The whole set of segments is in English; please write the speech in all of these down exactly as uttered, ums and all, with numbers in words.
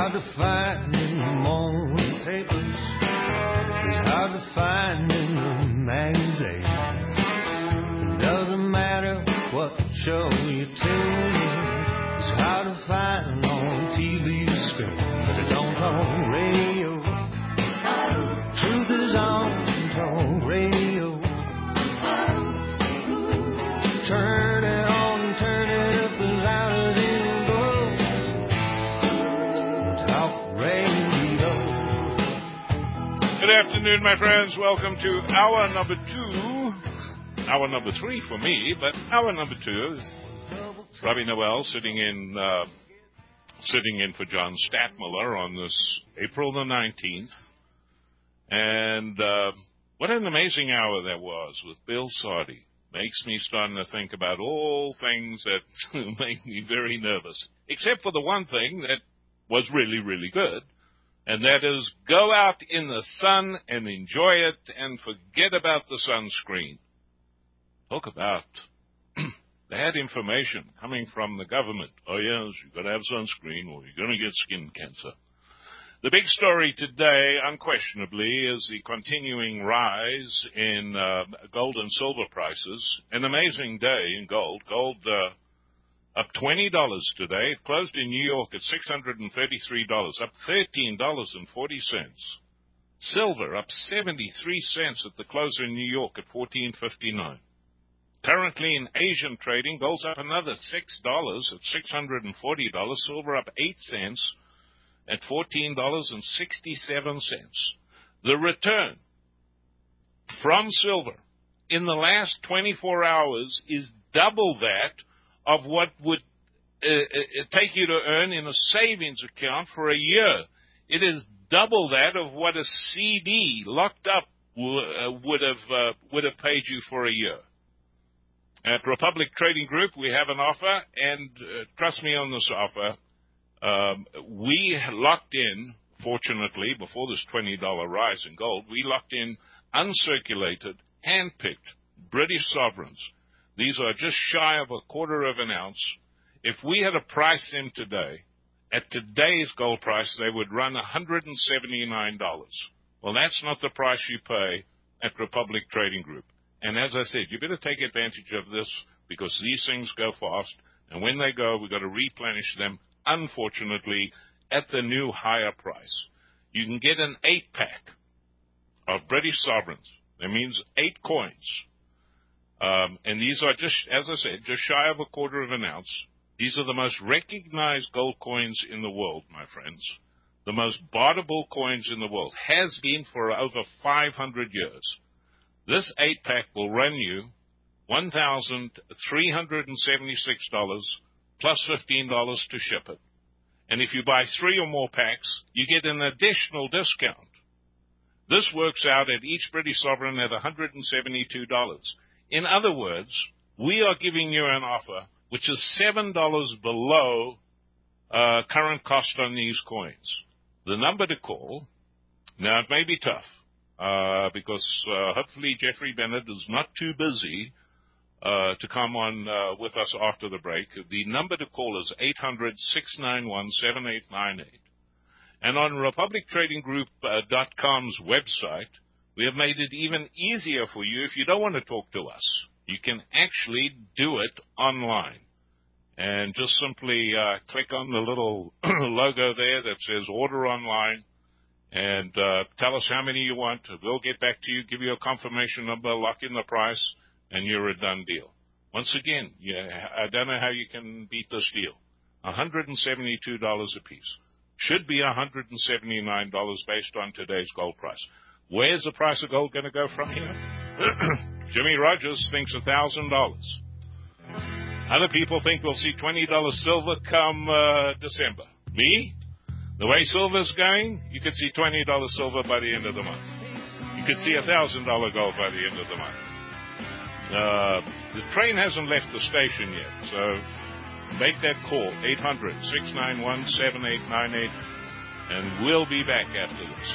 hard to find in the morning papers. It's hard to find in the magazines. It doesn't matter what show you tune in. It's hard to find on T V screen, but it's on talk radio. Truth is on talk radio. Turn it on, turn it up as loud as it goes. Talk radio. Good afternoon, my friends. Welcome to hour number two. Hour number three for me, but hour number two. Robbie Noel sitting in, uh, sitting in for John Statmiller on this April the nineteenth. And uh, what an amazing hour that was with Bill Sardi. Makes me starting to think about all things that make me very nervous, except for the one thing that was really, really good, and that is go out in the sun and enjoy it and forget about the sunscreen. Talk about bad information coming from the government. Oh, yes, you've got to have sunscreen or you're going to get skin cancer. The big story today, unquestionably, is the continuing rise in uh, gold and silver prices. An amazing day in gold. Gold uh, up twenty dollars today. It closed in New York at six hundred thirty-three dollars, up thirteen dollars and forty cents. Silver up seventy-three cents at the close in New York at fourteen fifty-nine. Currently in Asian trading, gold's up another six dollars at six hundred forty dollars. Silver up eight cents. At fourteen dollars and sixty-seven cents. The return from silver in the last twenty-four hours is double that of what would uh, uh, take you to earn in a savings account for a year. It is double that of what a C D locked up w- uh, would have uh, would have paid you for a year. At Republic Trading Group, we have an offer, and uh, trust me on this offer. Um, we locked in, fortunately, before this twenty dollars rise in gold, we locked in uncirculated, hand-picked British sovereigns. These are just shy of a quarter of an ounce. If we had to price them today, at today's gold price, they would run one hundred seventy-nine dollars. Well, that's not the price you pay at Republic Trading Group. And as I said, you better take advantage of this because these things go fast. And when they go, we've got to replenish them. Unfortunately, at the new higher price. You can get an eight-pack of British sovereigns. That means eight coins. Um, and these are just, as I said, just shy of a quarter of an ounce. These are the most recognized gold coins in the world, my friends. The most barterable coins in the world. Has been for over five hundred years. This eight-pack will run you one thousand three hundred seventy-six dollars plus fifteen dollars to ship it. And if you buy three or more packs, you get an additional discount. This works out at each British sovereign at one hundred seventy-two dollars. In other words, we are giving you an offer which is seven dollars below uh, current cost on these coins. The number to call, now it may be tough, uh, because uh, hopefully Jeffrey Bennett is not too busy Uh, to come on uh, with us after the break. The number to call is eight hundred, six nine one, seven eight nine eight. And on Republic Trading Group dot com's website, we have made it even easier for you if you don't want to talk to us. You can actually do it online. And just simply uh, click on the little logo there that says Order Online and uh, tell us how many you want. We'll get back to you, give you a confirmation number, lock in the price, and you're a done deal. Once again, yeah, I don't know how you can beat this deal. one hundred seventy-two dollars a piece. Should be one hundred seventy-nine dollars based on today's gold price. Where's the price of gold going to go from here? Jimmy Rogers thinks one thousand dollars. Other people think we'll see twenty dollars silver come uh, December. Me? The way silver's going, you could see twenty dollars silver by the end of the month. You could see one thousand dollars gold by the end of the month. Uh, the train hasn't left the station yet, so make that call, eight hundred, six nine one, seven eight nine eight, and we'll be back after this.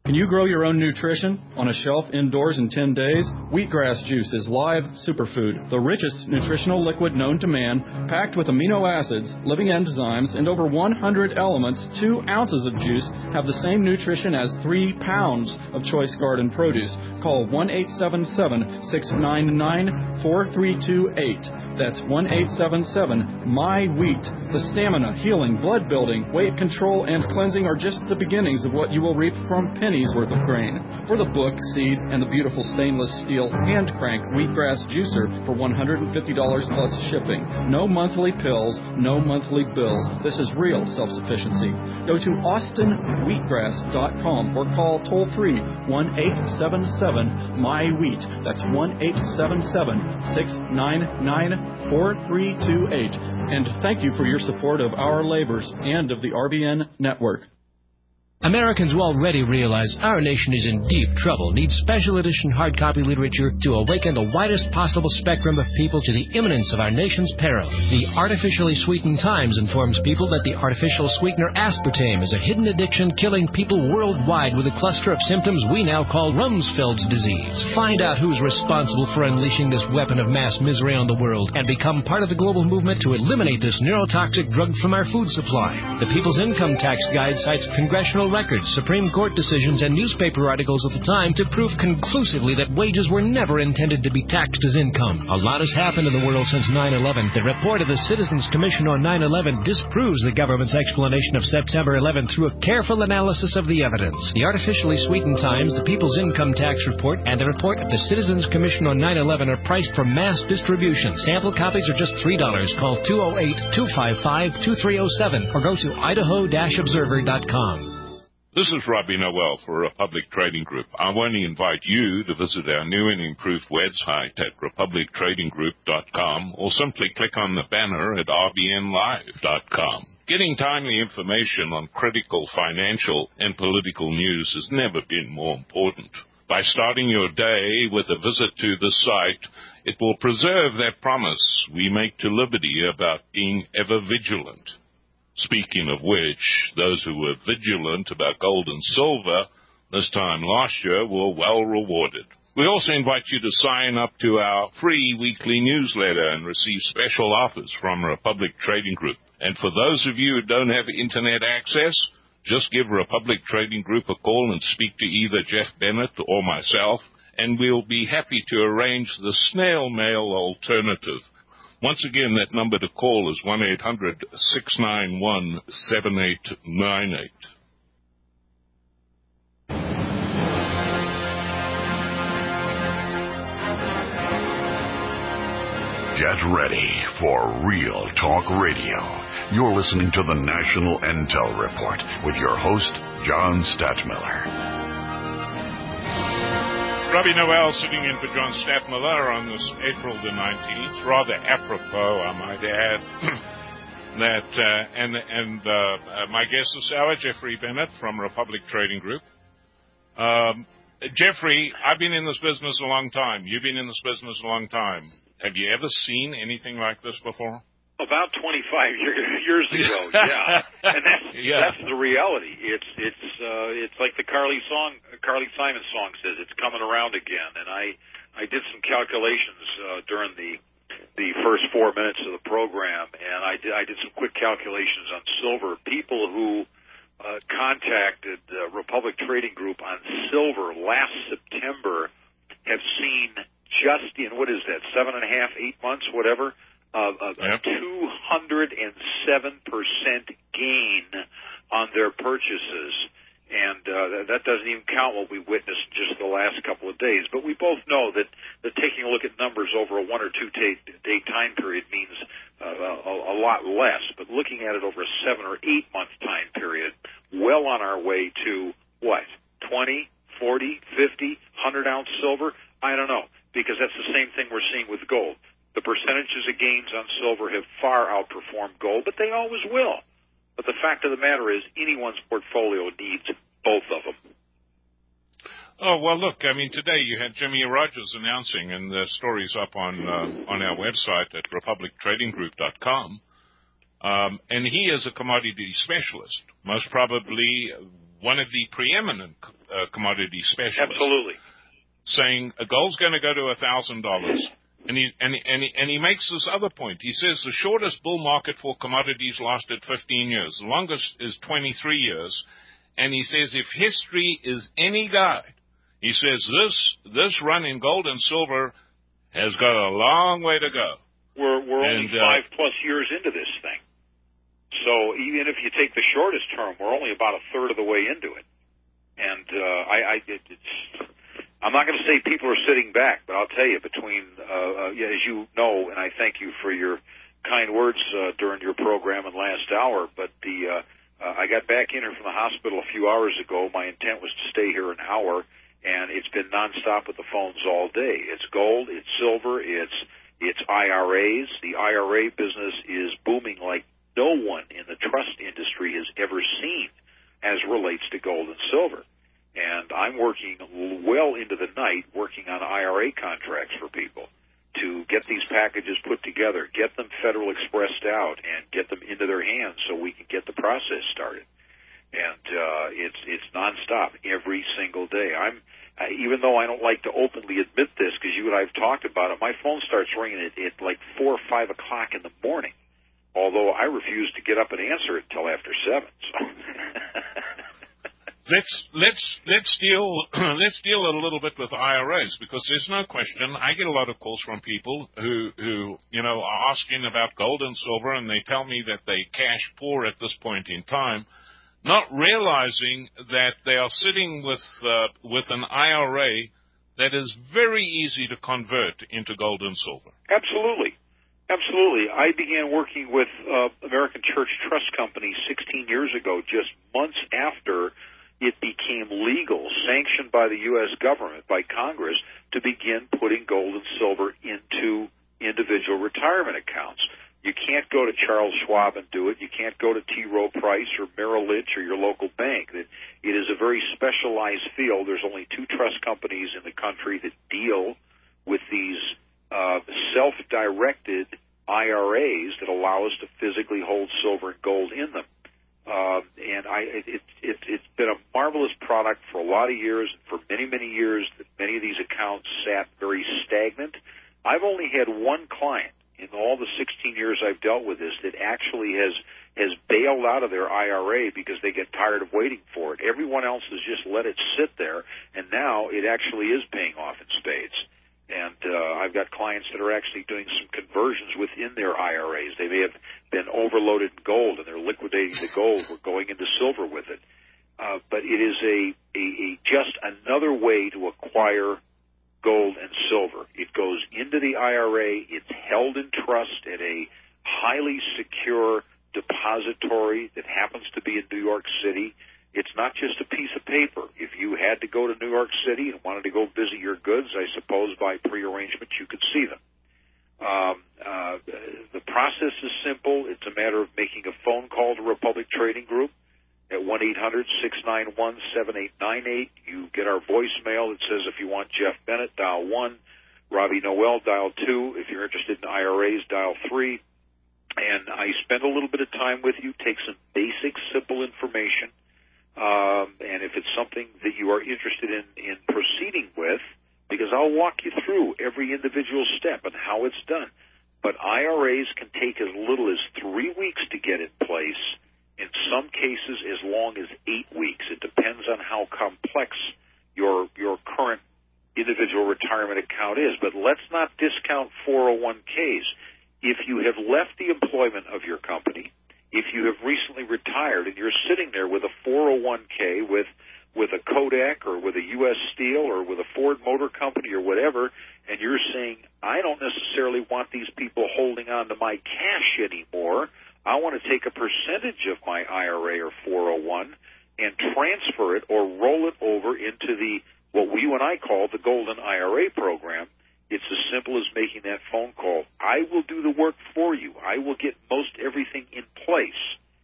Can you grow your own nutrition on a shelf indoors in ten days? Wheatgrass juice is live superfood, the richest nutritional liquid known to man, packed with amino acids, living enzymes, and over one hundred elements. Two ounces of juice have the same nutrition as three pounds of choice garden produce. Call one eight seven seven, six nine nine, four three two eight. That's one eight seven seven, M Y wheat. The stamina, healing, blood building, weight control, and cleansing are just the beginnings of what you will reap from pennies worth of grain. For the book, seed, and the beautiful stainless steel hand crank wheatgrass juicer for one hundred fifty dollars plus shipping. No monthly pills, no monthly bills. This is real self-sufficiency. Go to austin wheatgrass dot com or call toll free one eight seven seven, M Y wheat. That's one eight seven seven, six nine nine, four three two eight. And thank you for your support of our labors and of the R B N network. Americans will already realize our nation is in deep trouble, needs special edition hard copy literature to awaken the widest possible spectrum of people to the imminence of our nation's peril. The Artificially Sweetened Times informs people that the artificial sweetener aspartame is a hidden addiction killing people worldwide with a cluster of symptoms we now call Rumsfeld's disease. Find out who's responsible for unleashing this weapon of mass misery on the world and become part of the global movement to eliminate this neurotoxic drug from our food supply. The People's Income Tax Guide cites congressional records, Supreme Court decisions, and newspaper articles of the time to prove conclusively that wages were never intended to be taxed as income. A lot has happened in the world since nine eleven. The report of the Citizens Commission on nine eleven disproves the government's explanation of September eleventh through a careful analysis of the evidence. The Artificially Sweetened Times, the People's Income Tax Report, and the report of the Citizens Commission on nine eleven are priced for mass distribution. Sample copies are just three dollars. Call two oh eight, two five five, two three oh seven or go to idaho dash observer dot com. This is Robbie Noel for Republic Trading Group. I want to invite you to visit our new and improved website at republic trading group dot com or simply click on the banner at r b n live dot com. Getting timely information on critical financial and political news has never been more important. By starting your day with a visit to the site, it will preserve that promise we make to liberty about being ever vigilant. Speaking of which, those who were vigilant about gold and silver this time last year were well rewarded. We also invite you to sign up to our free weekly newsletter and receive special offers from Republic Trading Group. And for those of you who don't have internet access, just give Republic Trading Group a call and speak to either Jeff Bennett or myself, and we'll be happy to arrange the snail mail alternative. Once again, that number to call is one eight hundred, six nine one, seven eight nine eight. Get ready for Real Talk Radio. You're listening to the National Intel Report with your host, John Stadtmiller. Robbie Noel sitting in for John Stadtmiller on this April the nineteenth. Rather apropos, I might add, that uh, and and uh, my guest this hour, Jeffrey Bennett from Republic Trading Group. Um, Jeffrey, I've been in this business a long time. You've been in this business a long time. Have you ever seen anything like this before? About twenty-five years ago, yeah, and that's yeah. that's the reality. It's it's uh, it's like the Carly song, Carly Simon song says, it's coming around again. And I I did some calculations uh, during the the first four minutes of the program, and I did I did some quick calculations on silver. People who uh, contacted uh, Republic Trading Group on silver last September have seen just in what is that seven and a half, eight months, whatever. Uh, a yep. two hundred seven percent gain on their purchases. And uh, that doesn't even count what we witnessed just the last couple of days. But we both know that, that taking a look at numbers over a one- or two-day time period means uh, a, a lot less. But looking at it over a seven- or eight-month time period, well on our way to, what, twenty, forty, fifty, one hundred ounce silver? I don't know, because that's the same thing we're seeing with gold. The percentages of gains on silver have far outperformed gold, but they always will. But the fact of the matter is anyone's portfolio needs both of them. Oh, well, look, I mean, today you had Jimmy Rogers announcing, and the story's up on uh, on our website at republic trading group dot com, um, and he is a commodity specialist, most probably one of the preeminent uh, commodity specialist. Absolutely. Saying uh, gold's going to go to one thousand dollars. And he, and, he, and, he, and he makes this other point. He says the shortest bull market for commodities lasted fifteen years. The longest is twenty-three years. And he says if history is any guide, he says this this run in gold and silver has got a long way to go. We're, we're and, only uh, five plus years into this thing. So even if you take the shortest term, we're only about a third of the way into it. And uh, I, I it, it's... I'm not going to say people are sitting back, but I'll tell you, between, uh, uh, yeah, as you know, and I thank you for your kind words uh, during your program and last hour, but the uh, uh, I got back in here from the hospital a few hours ago. My intent was to stay here an hour, and it's been nonstop with the phones all day. It's gold, it's silver, it's it's I R As. The I R A business is booming like no one in the trust industry has ever seen as relates to gold and silver. And I'm working well into the night working on I R A contracts for people to get these packages put together, get them Federal Expressed out, and get them into their hands so we can get the process started. And uh, it's it's nonstop every single day. I'm uh, even though I don't like to openly admit this because you and I have talked about it, my phone starts ringing at, at like four or five o'clock in the morning. Although I refuse to get up and answer it until after seven. So. Let's let's let's deal let's deal a little bit with I R As, because there's no question. I get a lot of calls from people who who you know are asking about gold and silver, and they tell me that they cash poor at this point in time, not realizing that they are sitting with uh, with an I R A that is very easy to convert into gold and silver. Absolutely. Absolutely. I began working with uh, American Church Trust Company sixteen years ago, just months after it became legal, sanctioned by the U S government, by Congress, to begin putting gold and silver into individual retirement accounts. You can't go to Charles Schwab and do it. You can't go to T. Rowe Price or Merrill Lynch or your local bank. It, it is a very specialized field. There's only two trust companies in the country that deal with these uh, self-directed I R As that allow us to physically hold silver and gold in them. Uh, and I, it, it, it's been a marvelous product for a lot of years, and for many, many years, that many of these accounts sat very stagnant. I've only had one client in all the sixteen years I've dealt with this that actually has has bailed out of their I R A because they get tired of waiting for it. Everyone else has just let it sit there, and now it actually is paying off in spades. And uh, I've got clients that are actually doing some conversions within their I R As. They may have been overloaded in gold, and they're liquidating the gold. We're going into silver with it. Uh, but it is a, a, a just another way to acquire gold and silver. It goes into the I R A. It's held in trust at a highly secure depository that happens to be in New York City. It's not just a piece of paper. If you had to go to New York City and wanted to go visit your goods, I suppose by prearrangement you could see them. Um, uh, the process is simple. It's a matter of making a phone call to Republic Trading Group at one eight hundred six nine one seven eight nine eight. You get our voicemail that says if you want Jeff Bennett, dial one. Robbie Noel, dial two. If you're interested in I R As, dial three. And I spend a little bit of time with you, take some basic, simple information. Um, and if it's something that you are interested in, in proceeding with, because I'll walk you through every individual step and how it's done. But I R As can take as little as three weeks to get in place, in some cases as long as eight weeks. It depends on how complex your your current individual retirement account is. But let's not discount four oh one Ks. If you have left the employment of your company, if you have recently retired and you're sitting there with a four oh one K with with a Kodak or with a U S Steel or with a Ford Motor Company or whatever, and you're saying, I don't necessarily want these people holding on to my cash anymore. I want to take a percentage of my I R A or four oh one and transfer it or roll it over into the what we and I call the Golden I R A program. It's as simple as making that phone call. I will do the work for you. I will get most everything in place.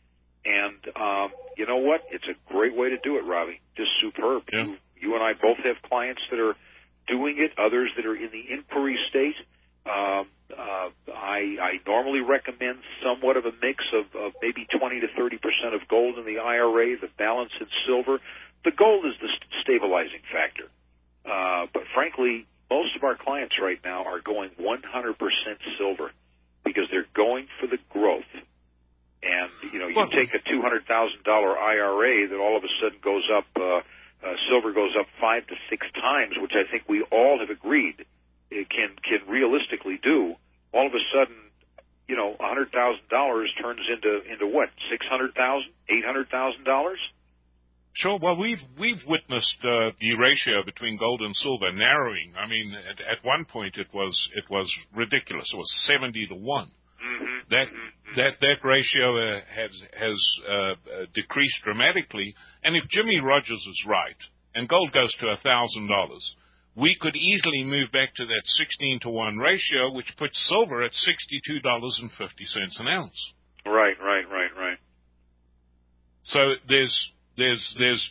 And um, you know what? It's a great way to do it, Robbie. Just superb. Yeah. You, you and I both have clients that are doing it, others that are in the inquiry state. Um, uh, I, I normally recommend somewhat of a mix of, of maybe twenty to thirty percent of gold in the I R A, the balance in silver. The gold is the stabilizing factor. Uh, but frankly, most of our clients right now are going one hundred percent silver because they're going for the growth. And, you know, you well, take a two hundred thousand dollars I R A that all of a sudden goes up, uh, uh, silver goes up five to six times, which I think we all have agreed it can, can realistically do. All of a sudden, you know, one hundred thousand dollars turns into, into what, six hundred thousand dollars, eight hundred thousand dollars? Sure. Well, we've we've witnessed uh, the ratio between gold and silver narrowing. I mean, at, at one point it was it was ridiculous. It was seventy to one. Mm-hmm. That that that ratio uh, has has uh, uh, decreased dramatically. And if Jimmy Rogers is right, and gold goes to a thousand dollars, we could easily move back to that sixteen to one ratio, which puts silver at sixty-two dollars and fifty cents an ounce. Right, right, right, right. So there's there's there's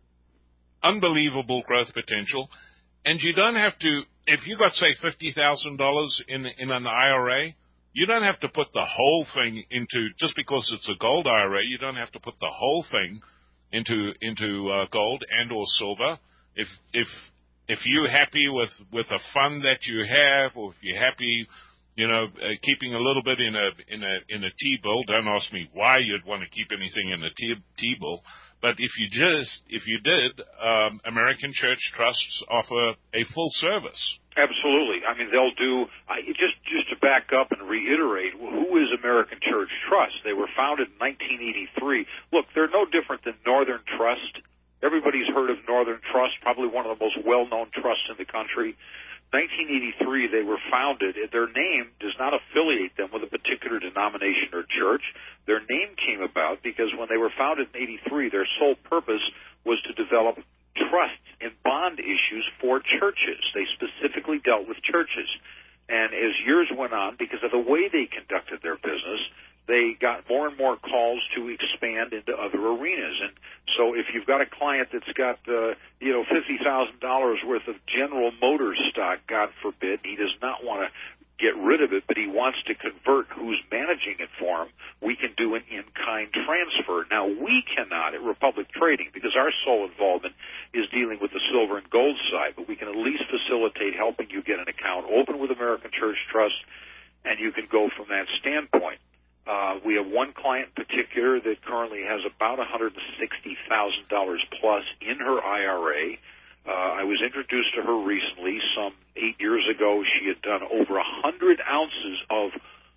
unbelievable growth potential, and you don't have to. If you got say fifty thousand dollars in in an I R A. You don't have to put the whole thing into, just because it's a gold I R A, you don't have to put the whole thing into into uh, gold and or silver. If if if you're happy with, with a fund that you have, or if you're happy, you know, uh, keeping a little bit in a in a in a T-bill, don't ask me why you'd want to keep anything in a T T-bill. But if you just if you did, um, American Church Trusts offer a full service. Absolutely. I mean, they'll do, I, just just to back up and reiterate, who is American Church Trust? They were founded in nineteen eighty-three. Look, they're no different than Northern Trust. Everybody's heard of Northern Trust, probably one of the most well-known trusts in the country. nineteen eighty-three, they were founded. Their name does not affiliate them with a particular denomination or church. Their name came about because when they were founded in eighty-three, their sole purpose was to develop trusts and bond issues for churches. They specifically dealt with churches. And as years went on, because of the way they conducted their business, they got more and more calls to expand into other arenas. And so if you've got a client that's got, uh, you know, fifty thousand dollars worth of General Motors stock, God forbid, he does not want to get rid of it, but he wants to convert who's managing it for him, we can do an in-kind transfer. Now, we cannot at Republic Trading, because our sole involvement is dealing with the silver and gold side, but we can at least facilitate helping you get an account open with American Church Trust, and you can go from that standpoint. Uh, we have one client in particular that currently has about one hundred sixty thousand dollars plus in her I R A. Uh, I was introduced to her recently. Some eight years ago, she had done over one hundred ounces of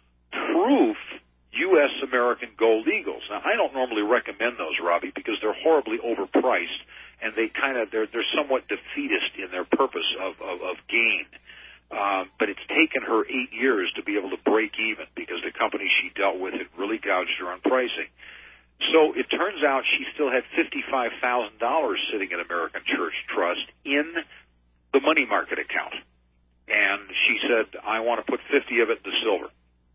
proof U S American Gold Eagles. Now, I don't normally recommend those, Robbie, because they're horribly overpriced, and they kind of they're they're somewhat defeatist in their purpose of of, of gain. Um, but it's taken her eight years to be able to break even because the company she dealt with had really gouged her on pricing. So it turns out she still had fifty-five thousand dollars sitting in American Church Trust in the money market account. And she said, I want to put fifty of it into silver.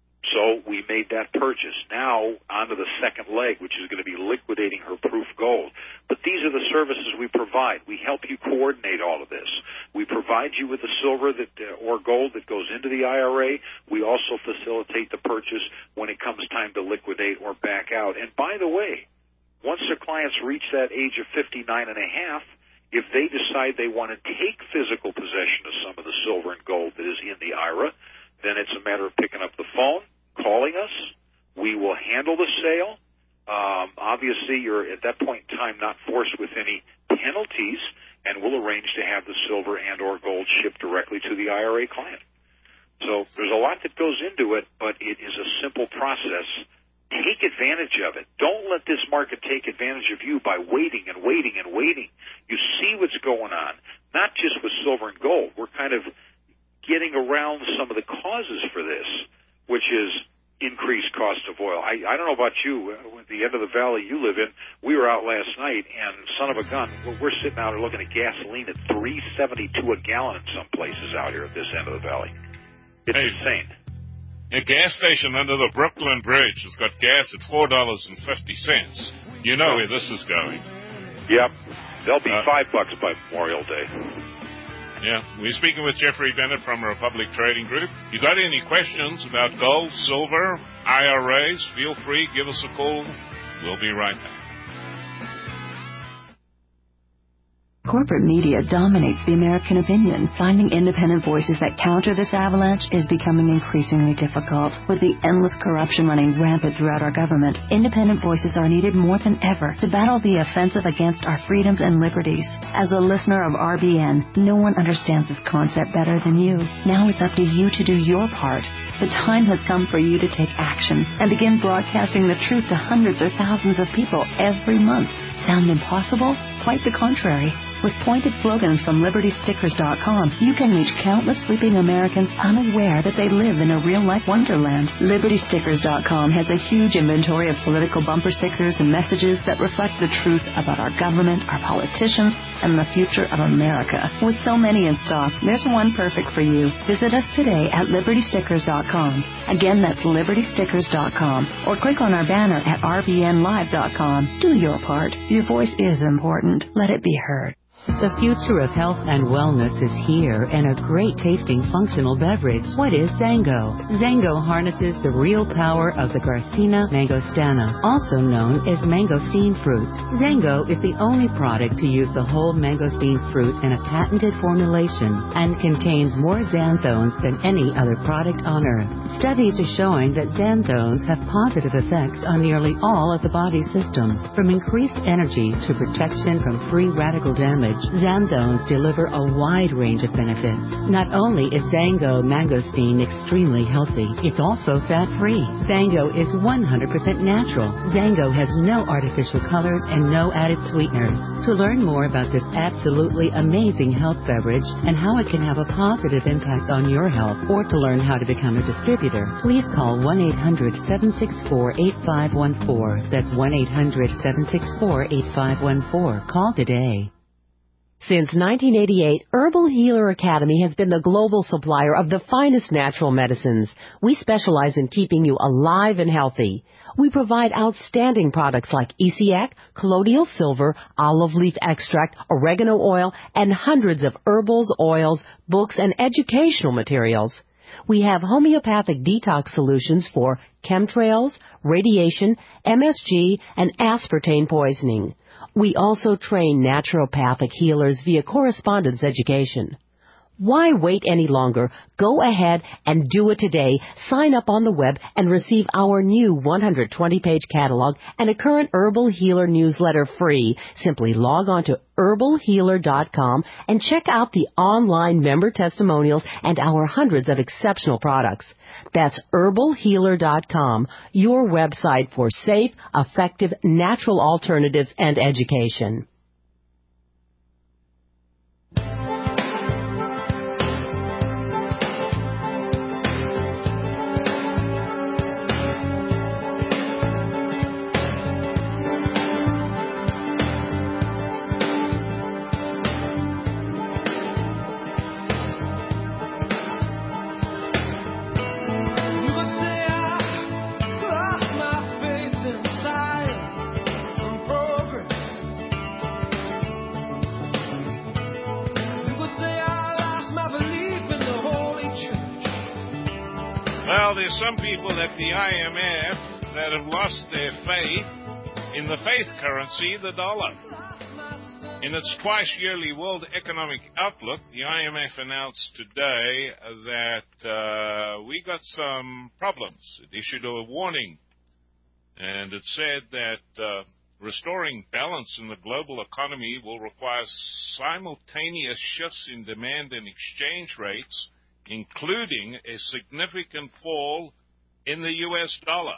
So we made that purchase. Now onto the second leg, which is going to be liquidating her proof gold. But these are the services we provide. We help you coordinate all of this. We provide you with the silver that uh, or gold that goes into the I R A. We also facilitate the purchase when it comes time to liquidate or back out. And by the way, once the clients reach that age of fifty-nine and a half, if they decide they want to take physical possession of some of the silver and gold that is in the I R A, then it's a matter of picking up the phone, calling us. We will handle the sale. Um, obviously, you're at that point in time not forced with any penalties, and we'll arrange to have the silver and or gold shipped directly to the I R A client. So there's a lot that goes into it, but it is a simple process. Take advantage of it. Don't let this market take advantage of you by waiting and waiting and waiting. You see what's going on, not just with silver and gold. We're kind of getting around some of the causes for this, which is increased cost of oil. I, I don't know about you. At the end of the valley you live in, we were out last night, and son of a gun, we're sitting out and looking at gasoline at three seventy-two a gallon in some places out here at this end of the valley. It's hey, insane. A gas station under the Brooklyn Bridge has got gas at four dollars and fifty cents. You know where this is going. Yep. They'll be uh, five bucks by Memorial Day. Yeah, we're speaking with Jeffrey Bennett from Republic Trading Group. You got any questions about gold, silver, I R As, feel free, give us a call. We'll be right back. Corporate media dominates the American opinion. Finding independent voices that counter this avalanche is becoming increasingly difficult. With the endless corruption running rampant throughout our government, independent voices are needed more than ever to battle the offensive against our freedoms and liberties. As a listener of R B N, no one understands this concept better than you. Now it's up to you to do your part. The time has come for you to take action and begin broadcasting the truth to hundreds or thousands of people every month. Sound impossible? Quite the contrary. With pointed slogans from Liberty Stickers dot com, you can reach countless sleeping Americans unaware that they live in a real-life wonderland. Liberty Stickers dot com has a huge inventory of political bumper stickers and messages that reflect the truth about our government, our politicians, and the future of America. With so many in stock, there's one perfect for you. Visit us today at Liberty Stickers dot com. Again, that's Liberty Stickers dot com. Or click on our banner at R B N Live dot com. Do your part. Your voice is important. Let it be heard. The future of health and wellness is here in a great-tasting functional beverage. What is Zango? Zango harnesses the real power of the Garcinia mangostana, also known as mangosteen fruit. Zango is the only product to use the whole mangosteen fruit in a patented formulation and contains more xanthones than any other product on earth. Studies are showing that xanthones have positive effects on nearly all of the body's systems, from increased energy to protection from free radical damage. Xanthones deliver a wide range of benefits. Not only is Zango mangosteen extremely healthy, it's also fat-free. Zango is one hundred percent natural. Zango has no artificial colors and no added sweeteners. To learn more about this absolutely amazing health beverage and how it can have a positive impact on your health, or to learn how to become a distributor, please call one eight hundred seven six four eight five one four. That's one eight hundred seven six four eight five one four. Call today. Since nineteen eighty-eight, Herbal Healer Academy has been the global supplier of the finest natural medicines. We specialize in keeping you alive and healthy. We provide outstanding products like Essiac, colloidal silver, olive leaf extract, oregano oil, and hundreds of herbals, oils, books, and educational materials. We have homeopathic detox solutions for chemtrails, radiation, M S G, and aspartame poisoning. We also train naturopathic healers via correspondence education. Why wait any longer? Go ahead and do it today. Sign up on the web and receive our new one hundred twenty page catalog and a current Herbal Healer newsletter free. Simply log on to Herbal Healer dot com and check out the online member testimonials and our hundreds of exceptional products. That's Herbal Healer dot com, your website for safe, effective, natural alternatives and education. Well, there's some people at the I M F that have lost their faith in the faith currency, the dollar. In its twice-yearly World Economic Outlook, the I M F announced today that uh, we got some problems. It issued a warning, and it said that uh, restoring balance in the global economy will require simultaneous shifts in demand and exchange rates, including a significant fall in the U S dollar.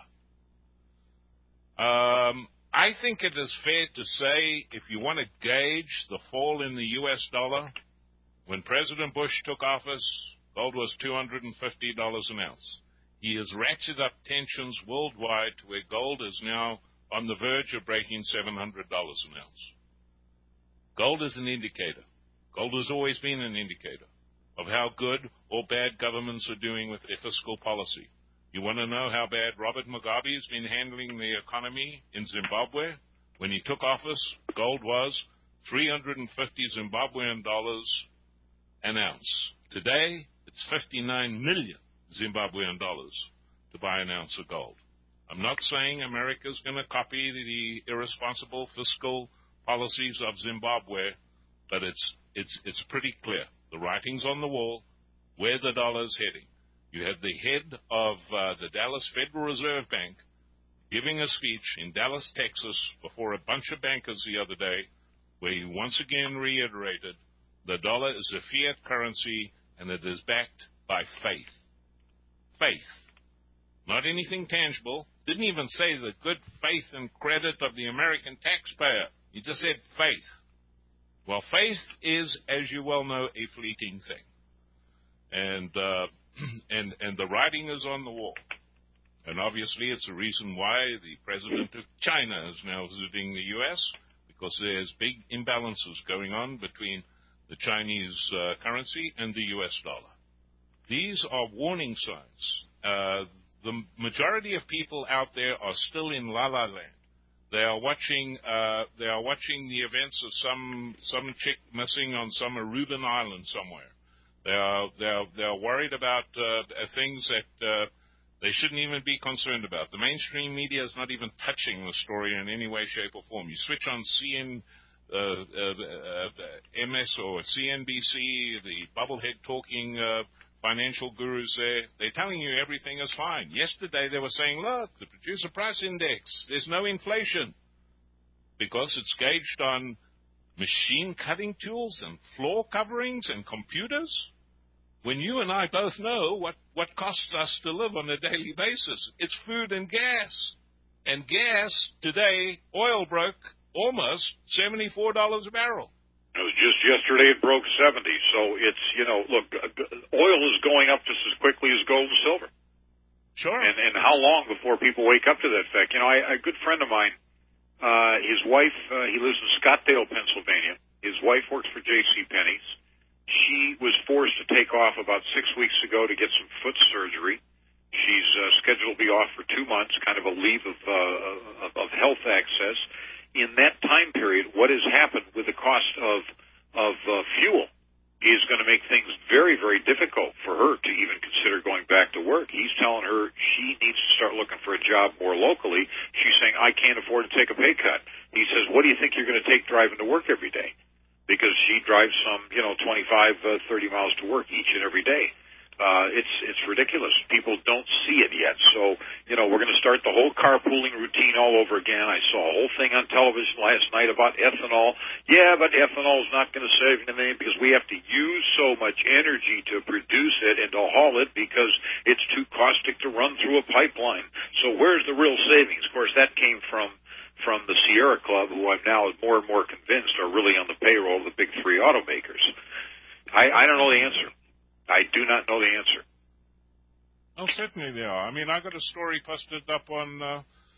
Um, I think it is fair to say, if you want to gauge the fall in the U S dollar, when President Bush took office, gold was two hundred fifty dollars an ounce. He has ratcheted up tensions worldwide to where gold is now on the verge of breaking seven hundred dollars an ounce. Gold is an indicator. Gold has always been an indicator of how good or bad governments are doing with their fiscal policy. You want to know how bad Robert Mugabe has been handling the economy in Zimbabwe? When he took office, gold was three hundred fifty Zimbabwean dollars an ounce. Today, it's fifty-nine million Zimbabwean dollars to buy an ounce of gold. I'm not saying America's going to copy the irresponsible fiscal policies of Zimbabwe. but it's it's it's pretty clear. The writing's on the wall, where the dollar's heading. You had the head of uh, the Dallas Federal Reserve Bank giving a speech in Dallas, Texas, before a bunch of bankers the other day, where he once again reiterated the dollar is a fiat currency and it is backed by faith. Faith. Not anything tangible. Didn't even say the good faith and credit of the American taxpayer. He just said faith. Well, faith is, as you well know, a fleeting thing. And, uh, and, and the writing is on the wall. And obviously it's the reason why the president of China is now visiting the U S, because there's big imbalances going on between the Chinese uh, currency and the U S dollar. These are warning signs. Uh, the majority of people out there are still in La La Land. They are watching. Uh, they are watching the events of some some chick missing on some Aruban island somewhere. They are they are they are worried about uh, things that uh, they shouldn't even be concerned about. The mainstream media is not even touching the story in any way, shape, or form. You switch on C N, uh, uh, uh, M S or C N B C, the bubblehead talking uh, financial gurus there, they're telling you everything is fine. Yesterday they were saying, look, the producer price index, there's no inflation, because it's gauged on machine cutting tools and floor coverings and computers, when you and I both know what, what costs us to live on a daily basis. It's food and gas. And gas today, oil broke almost seventy-four dollars a barrel. It was just yesterday it broke seventy. So it's, you know, look, oil is going up just as quickly as gold and silver. Sure. And, and how long before people wake up to that fact? You know, I, a good friend of mine, uh, his wife, uh, he lives in Scottsdale, Pennsylvania. His wife works for JCPenney's. She was forced to take off about six weeks ago to get some foot surgery. She's uh, scheduled to be off for two months, kind of a leave of, uh, of, of health access. In that time period, what has happened with the cost of of uh, fuel is going to make things very, very difficult for her to even consider going back to work. He's telling her she needs to start looking for a job more locally. She's saying, I can't afford to take a pay cut. He says, what do you think you're going to take driving to work every day? Because she drives some, you know, twenty-five, uh, thirty miles to work each and every day. Uh, it's, it's ridiculous. People don't see it yet. So, you know, we're going to start the whole carpooling routine all over again. I saw a whole thing on television last night about ethanol. Yeah, but ethanol is not going to save anything because we have to use so much energy to produce it and to haul it because it's too caustic to run through a pipeline. So where's the real savings? Of course, that came from from the Sierra Club, who I'm now more and more convinced are really on the payroll of the big three automakers. I, I don't know the answer. I do not know the answer. Oh, certainly they are. I mean, I got a story posted up on uh,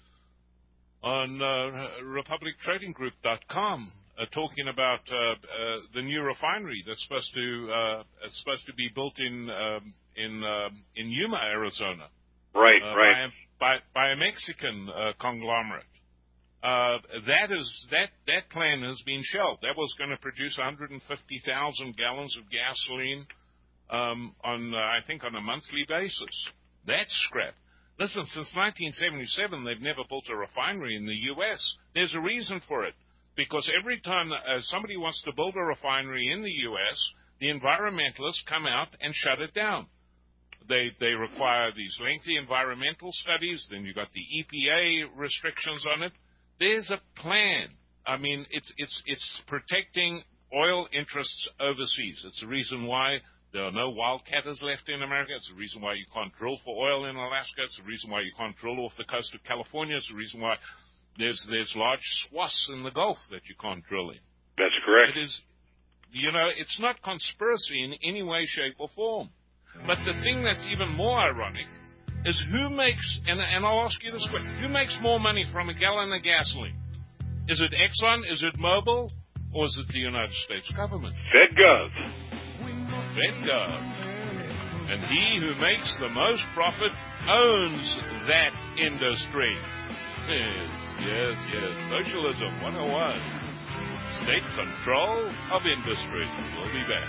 on uh, republic trading group dot com uh, talking about uh, uh, the new refinery that's supposed to uh, it's supposed to be built in um, in uh, in Yuma, Arizona. Right, uh, right. By a, by, by a Mexican uh, conglomerate. Uh, that is that that plan has been shelved. That was going to produce one hundred fifty thousand gallons of gasoline. Um, on, uh, I think, on a monthly basis. That's scrap. Listen, since nineteen seventy-seven, they've never built a refinery in the U S. There's a reason for it. Because every time uh, somebody wants to build a refinery in the U S, the environmentalists come out and shut it down. They they require these lengthy environmental studies. Then you've got the E P A restrictions on it. There's a plan. I mean, it's it's it's protecting oil interests overseas. It's the reason why there are no wildcatters left in America. It's the reason why you can't drill for oil in Alaska. It's the reason why you can't drill off the coast of California. It's the reason why there's there's large swaths in the Gulf that you can't drill in. That's correct. It is, you know, it's not conspiracy in any way, shape, or form. But the thing that's even more ironic is who makes, and, and I'll ask you this question, who makes more money from a gallon of gasoline? Is it Exxon? Is it Mobil? Or is it the United States government? FedGov. FedGov. And he who makes the most profit owns that industry. Yes, yes, yes. Socialism one oh one. State control of industry. We'll be back.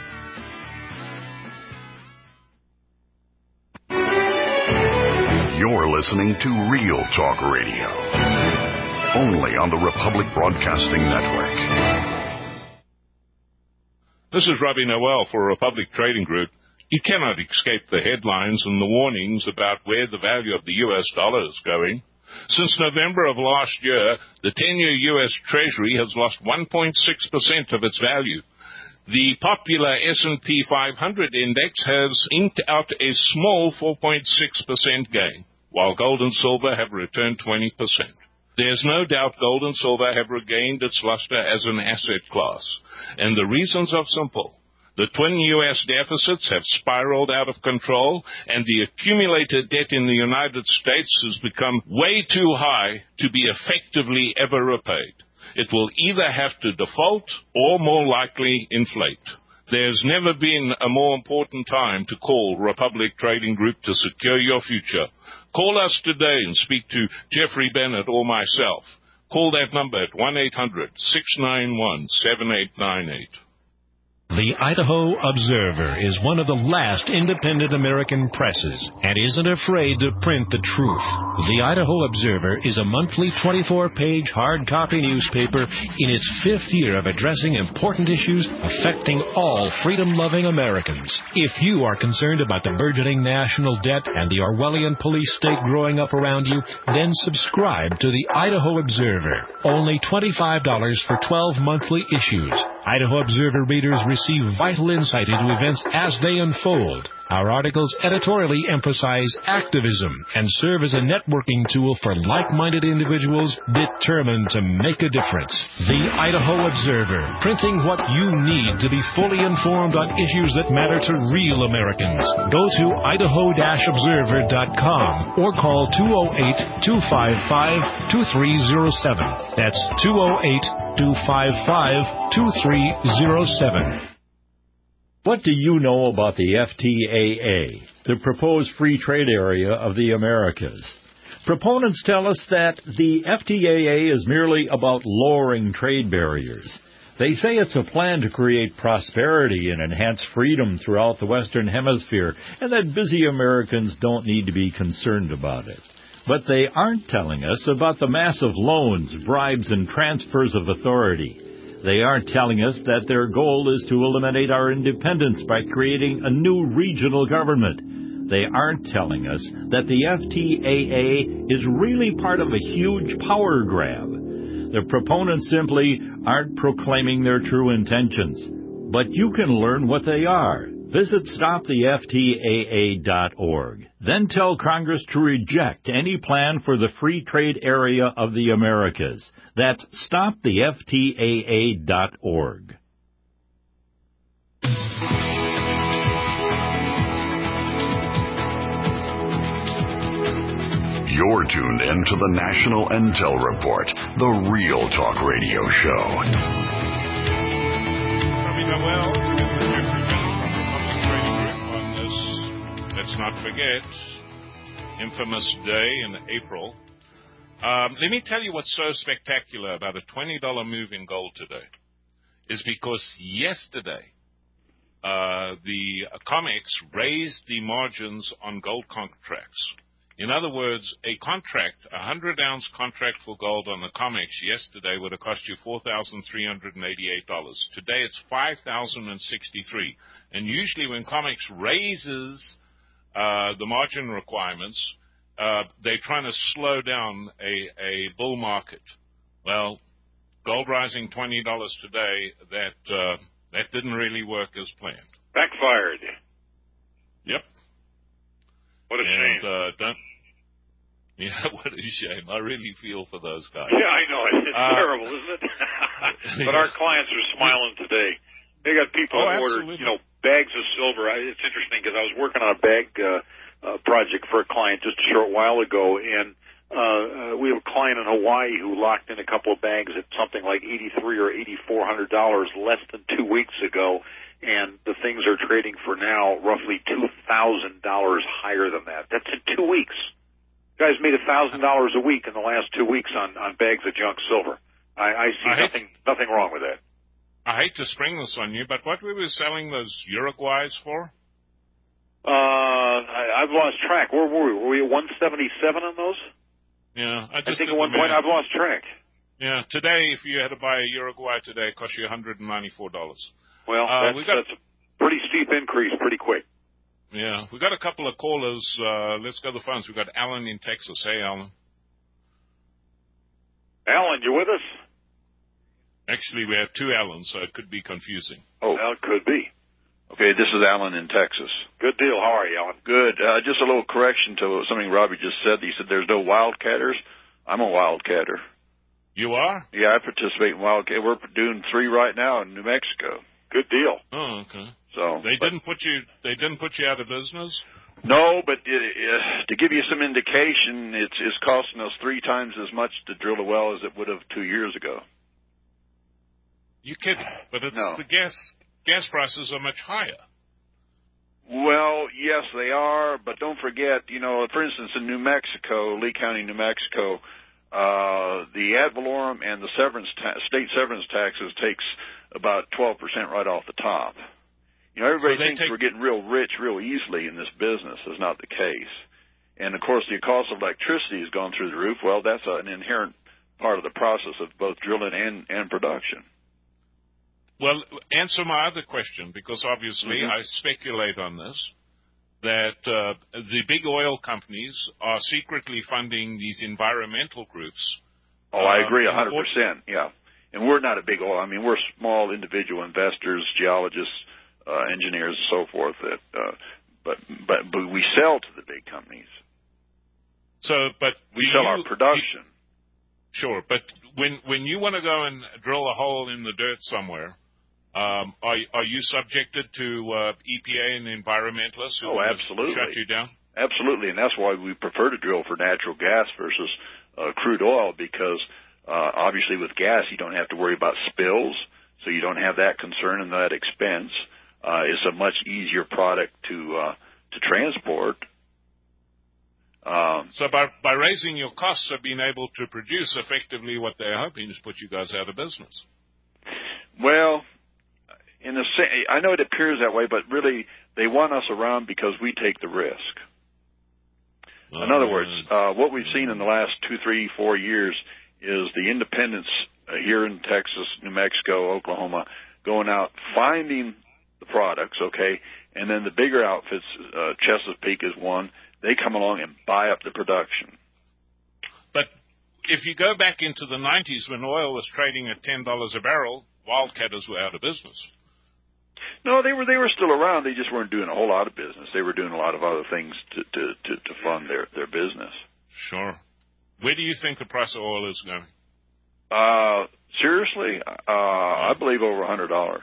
You're listening to Real Talk Radio. Only on the Republic Broadcasting Network. This is Robbie Noel for Republic Trading Group. You cannot escape the headlines and the warnings about where the value of the U S dollar is going. Since November of last year, the ten-year U S Treasury has lost one point six percent of its value. The popular S and P five hundred index has inked out a small four point six percent gain, while gold and silver have returned twenty percent. There's no doubt gold and silver have regained its luster as an asset class, and the reasons are simple. The twin U S deficits have spiraled out of control, and the accumulated debt in the United States has become way too high to be effectively ever repaid. It will either have to default or more likely inflate. There's never been a more important time to call Republic Trading Group to secure your future. Call us today and speak to Jeffrey Bennett or myself. Call that number at one eight hundred, six nine one, seven eight nine eight. The Idaho Observer is one of the last independent American presses and isn't afraid to print the truth. The Idaho Observer is a monthly twenty-four page hard copy newspaper in its fifth year of addressing important issues affecting all freedom-loving Americans. If you are concerned about the burgeoning national debt and the Orwellian police state growing up around you, then subscribe to the Idaho Observer. Only twenty-five dollars for twelve monthly issues. Idaho Observer readers receive vital insight into events as they unfold. Our articles editorially emphasize activism and serve as a networking tool for like-minded individuals determined to make a difference. The Idaho Observer, printing what you need to be fully informed on issues that matter to real Americans. Go to idaho dash observer dot com or call two oh eight, two five five, two three oh seven. That's two oh eight, two five five, two three oh seven. What do you know about the F T A A, the proposed free trade area of the Americas? Proponents tell us that the F T A A is merely about lowering trade barriers. They say it's a plan to create prosperity and enhance freedom throughout the Western Hemisphere, and that busy Americans don't need to be concerned about it. But they aren't telling us about the massive loans, bribes, and transfers of authority. They aren't telling us that their goal is to eliminate our independence by creating a new regional government. They aren't telling us that the F T A A is really part of a huge power grab. The proponents simply aren't proclaiming their true intentions. But you can learn what they are. Visit stop the F T A A dot org. Then tell Congress to reject any plan for the free trade area of the Americas. That's stop the F T A A dot org. You're tuned in to the National Intel Report, the Real Talk Radio Show. Well, on this, let's not forget, infamous day in April. Um, let me tell you what's so spectacular about a twenty dollars move in gold today is because yesterday uh, the COMEX raised the margins on gold contracts. In other words, a contract, a one hundred ounce contract for gold on the COMEX yesterday would have cost you four thousand three hundred eighty-eight dollars. Today it's five thousand sixty-three dollars. And usually when COMEX raises uh, the margin requirements, uh, they're trying to slow down a, a bull market. Well, gold rising twenty dollars today, that, uh, that didn't really work as planned. Backfired. Yep. What a and, shame. Uh, don't, yeah, what a shame. I really feel for those guys. Yeah, I know. It's uh, terrible, isn't it? But our clients are smiling today. They got people oh, who ordered, you know, bags of silver. I, it's interesting because I was working on a bag uh, uh, project for a client just a short while ago, and uh, uh, we have a client in Hawaii who locked in a couple of bags at something like eighty-three or eighty-four hundred dollars less than two weeks ago. And the things are trading for now roughly two thousand dollars higher than that. That's in two weeks. You guys made one thousand dollars a week in the last two weeks on, on bags of junk silver. I, I see I nothing hate, nothing wrong with that. I hate to spring this on you, but what we were selling those Uruguays for? Uh, I, I've lost track. Where were we? Were we at one seventy-seven on those? Yeah. I, just I think at one point I've lost track. Yeah. Today, if you had to buy a Uruguay today, it cost you one hundred ninety-four dollars. Well, uh, that's, got, that's a pretty steep increase pretty quick. Yeah, we got a couple of callers. Uh, let's go to the phones. We've got Alan in Texas. Hey, Alan. Alan, you with us? Actually, we have two Allens, so it could be confusing. Oh, well, it could be. Okay, this is Alan in Texas. Good deal. How are you, Alan? Good. Uh, just a little correction to something Robbie just said. He said there's no wildcatters. I'm a wildcatter. You are? Yeah, I participate in wildcat. We're doing three right now in New Mexico. Good deal. Oh, okay. So they but, didn't put you. They didn't put you out of business. No, but it, it, to give you some indication, it's, it's costing us three times as much to drill a well as it would have two years ago. You kidding? But it's, no. the gas gas prices are much higher. Well, yes, they are, but don't forget, you know, for instance, in New Mexico, Lee County, New Mexico, uh, the ad valorem and the severance ta- state severance taxes takes about twelve percent right off the top. You know, everybody so thinks take... we're getting real rich real easily in this business. That's not the case. And, of course, the cost of electricity has gone through the roof. Well, that's an inherent part of the process of both drilling and, and production. Well, answer my other question, because obviously mm-hmm. I speculate on this, that uh, the big oil companies are secretly funding these environmental groups. Oh, I agree one hundred percent, yeah. And we're not a big oil. I mean, we're small individual investors, geologists, uh, engineers, and so forth. That, uh, but, but but we sell to the big companies. So, but we sell you, our production. You, sure, but when when you want to go and drill a hole in the dirt somewhere, um, are are you subjected to uh, E P A and environmentalists who oh, absolutely. shut you down? Absolutely, and that's why we prefer to drill for natural gas versus uh, crude oil, because uh, obviously with gas you don't have to worry about spills, so you don't have that concern and that expense. Uh, it's a much easier product to uh, to transport. Um, so by by raising your costs of being able to produce effectively what they're hoping is put you guys out of business. Well, in the I know it appears that way, but really they want us around because we take the risk. In uh, other words, uh, what we've seen in the last two, three, four years is the independents uh, here in Texas, New Mexico, Oklahoma, going out finding the products, okay, and then the bigger outfits, uh, Chesapeake is one, they come along and buy up the production. But if you go back into the nineties when oil was trading at ten dollars a barrel, wildcatters were out of business. No, they were they were still around. They just weren't doing a whole lot of business. They were doing a lot of other things to to, to, to fund their, their business. Sure. Where do you think the price of oil is going? Uh, seriously, uh, yeah. I believe over a hundred dollars.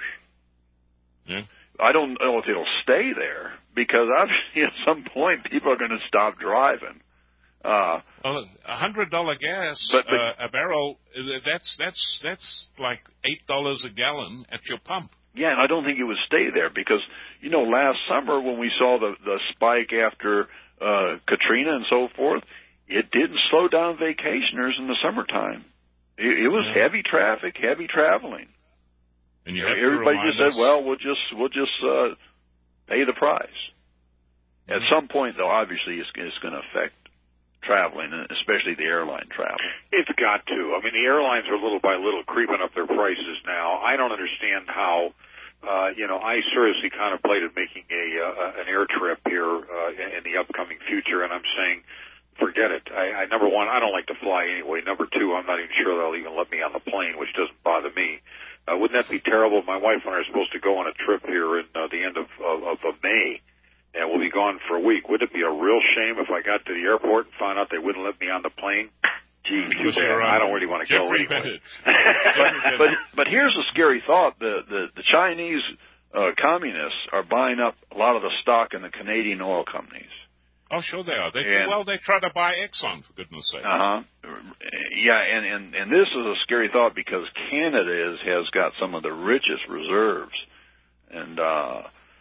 Yeah. I don't know if it'll stay there because obviously at some point people are going to stop driving. Uh, well, a hundred dollar gas but, but, uh, a barrel. That's that's that's like eight dollars a gallon at your pump. Yeah, and I don't think it would stay there because you know last summer when we saw the the spike after uh, Katrina and so forth, it didn't slow down vacationers in the summertime. It, it was yeah. heavy traffic, heavy traveling. And you have everybody to just said, us. "Well, we'll just we'll just uh, pay the price." Mm-hmm. At some point, though, obviously, it's, it's going to affect traveling, especially the airline travel. It's got to. I mean, the airlines are little by little creeping up their prices now. I don't understand how. Uh, you know, I seriously contemplated making a uh, an air trip here uh, in, in the upcoming future, and I'm saying, forget it. I, I number one, I don't like to fly anyway. Number two, I'm not even sure they'll even let me on the plane, which doesn't bother me. Uh, wouldn't that be terrible? My wife and I are supposed to go on a trip here in uh, the end of, of, of May, and we'll be gone for a week. Wouldn't it be a real shame if I got to the airport and found out they wouldn't let me on the plane? Gee, I don't really want to go anyway. but, but but here's a scary thought: the the, the Chinese uh, communists are buying up a lot of the stock in the Canadian oil companies. Oh, sure they are. They, and, well, they try to buy Exxon, for goodness sake. Uh-huh. Yeah, and, and, and this is a scary thought because Canada is, has got some of the richest reserves. And, uh,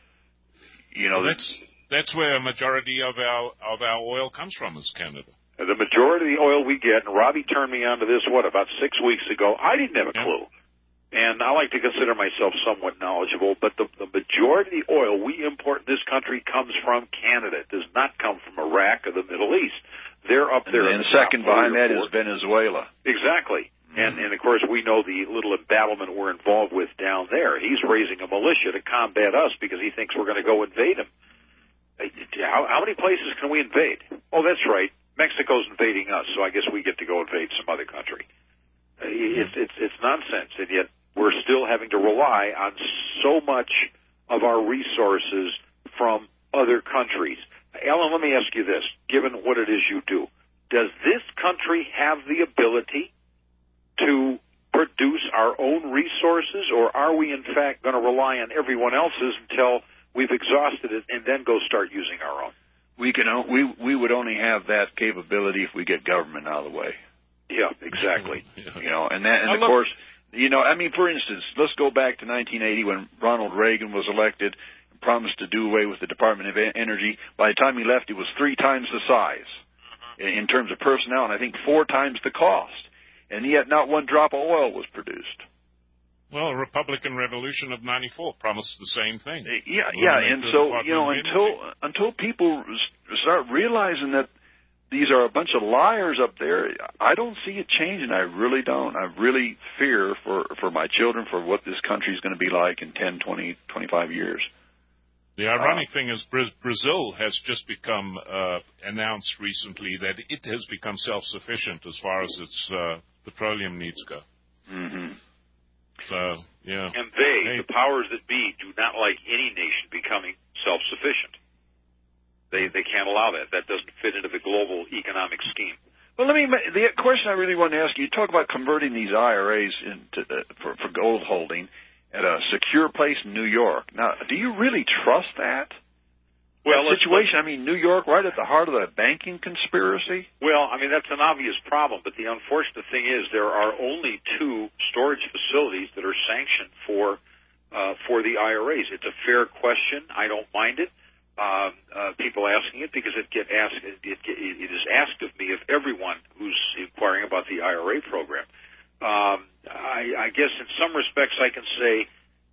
you know... Well, that's, that's where a majority of our of our oil comes from is Canada. The majority of the oil we get, and Robbie turned me on to this, what, about six weeks ago. I didn't have a yeah. clue. And I like to consider myself somewhat knowledgeable, but the, the majority of the oil we import in this country comes from Canada. It does not come from Iraq or the Middle East. They're up there. And, and second behind that is Venezuela. Exactly. And, and, of course, we know the little embattlement we're involved with down there. He's raising a militia to combat us because he thinks we're going to go invade him. How, how many places can we invade? Oh, that's right. Mexico's invading us, so I guess we get to go invade some other country. It's, it's, it's nonsense, and yet we're still having to rely on so much of our resources from other countries. Ellen, let me ask you this. Given what it is you do, does this country have the ability to produce our own resources, or are we, in fact, going to rely on everyone else's until we've exhausted it and then go start using our own? We can we we would only have that capability if we get government out of the way. Yeah, exactly. Yeah. You know, and that, and of course, you know, I mean, for instance, let's go back to nineteen eighty when Ronald Reagan was elected and promised to do away with the Department of Energy. By the time he left, it was three times the size mm-hmm. in terms of personnel, and I think four times the cost. And yet not one drop of oil was produced. Well, a Republican Revolution of ninety-four promised the same thing. Yeah, yeah, and so, you know, until until people start realizing that these are a bunch of liars up there, I don't see it changing. I really don't. I really fear for, for my children, for what this country is going to be like in ten, twenty, twenty-five years. The ironic uh, thing is Brazil has just become uh, announced recently that it has become self-sufficient as far as its uh, petroleum needs go. Mm-hmm. So, yeah. And they, hey. the powers that be, do not like any nation becoming self-sufficient. They they can't allow that. That doesn't fit into the global economic scheme. Well, let me. The question I really want to ask you: you talk about converting these I R As into uh, for, for gold holding at a secure place in New York. Now, do you really trust that? Well, that situation, I mean, New York, right at the heart of the banking conspiracy? Well, I mean, that's an obvious problem, but the unfortunate thing is there are only two storage facilities that are sanctioned for uh, for the I R As. It's a fair question. I don't mind it. Um, uh, people asking it because it get asked. It, it, it is asked of me of everyone who's inquiring about the I R A program. Um, I, I guess in some respects I can say,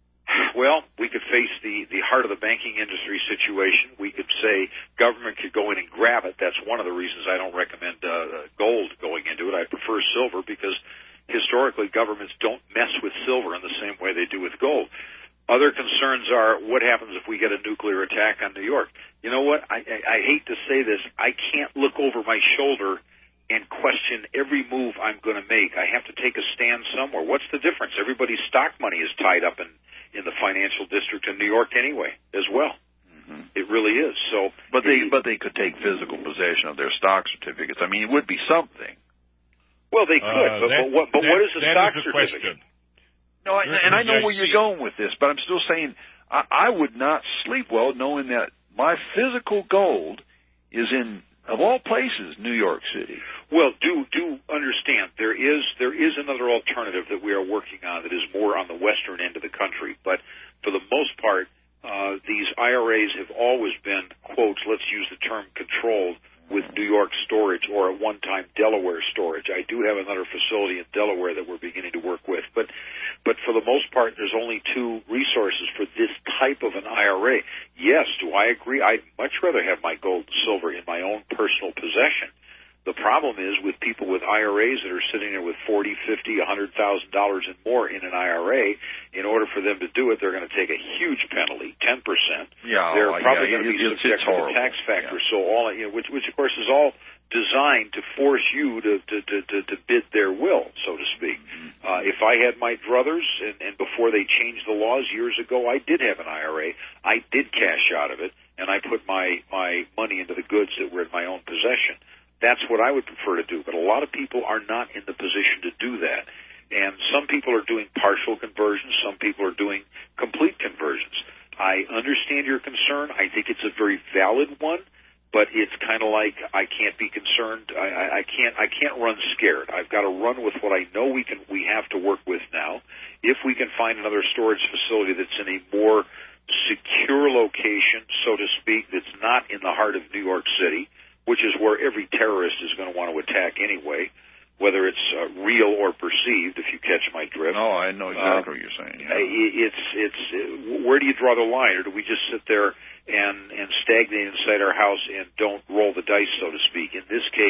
well, we could face the, the heart of the banking industry situation. We could say government could go in and grab it. That's one of the reasons I don't recommend uh, gold going into it. I prefer silver because historically governments don't mess with silver in the same way they do with gold. Other concerns are what happens if we get a nuclear attack on New York. You know what? I, I, I hate to say this. I can't look over my shoulder and question every move I'm going to make. I have to take a stand somewhere. What's the difference? Everybody's stock money is tied up in, in the financial district in New York anyway, as well. Mm-hmm. It really is. So, but they it, but they could take physical possession of their stock certificates. I mean, it would be something. Well, they could, uh, but, that, but what? But that, what is a that stock is a certificate? Question. No, I, and I know where you're going with this, but I'm still saying I, I would not sleep well knowing that my physical gold is in, of all places, New York City. Well, do do understand there is there is another alternative that we are working on that is more on the western end of the country, but for the most part, uh, these I R As have always been, quotes, let's use the term controlled, with New York storage or at one time Delaware storage. I do have another facility in Delaware that we're beginning to work with, but but for the most part, there's only two resources for this type of an I R A. Yes, do I agree? I'd much rather have my gold and silver in my own personal possession. The problem is with people with I R As that are sitting there with forty, fifty, a hundred thousand dollars and more in an I R A. In order for them to do it, they're going to take a huge penalty, ten percent. Yeah, they're oh, probably yeah, going to be it's, subject it's to the tax factor. Yeah. So all you know, which, which of course is all designed to force you to to, to, to, to bid their will, so to speak. Mm-hmm. Uh, if I had my druthers, and, and before they changed the laws years ago, I did have an I R A. I did cash out of it, and I put my my money into the goods that were in my own possession. That's what I would prefer to do, but a lot of people are not in the position to do that. And some people are doing partial conversions. Some people are doing complete conversions. I understand your concern. I think it's a very valid one, but it's kind of like I can't be concerned. I, I, I can't. I can't run scared. I've got to run with what I know we can. We have to work with now. If we can find another storage facility that's in a more secure location, so to speak, that's not in the heart of New York City, which is where every terrorist is going to want to attack anyway, whether it's uh, real or perceived, if you catch my drift. No, I know exactly uh, what you're saying. Yeah. It's, it's, uh, where do you draw the line, or do we just sit there and, and stagnate inside our house and don't roll the dice, so to speak? In this case,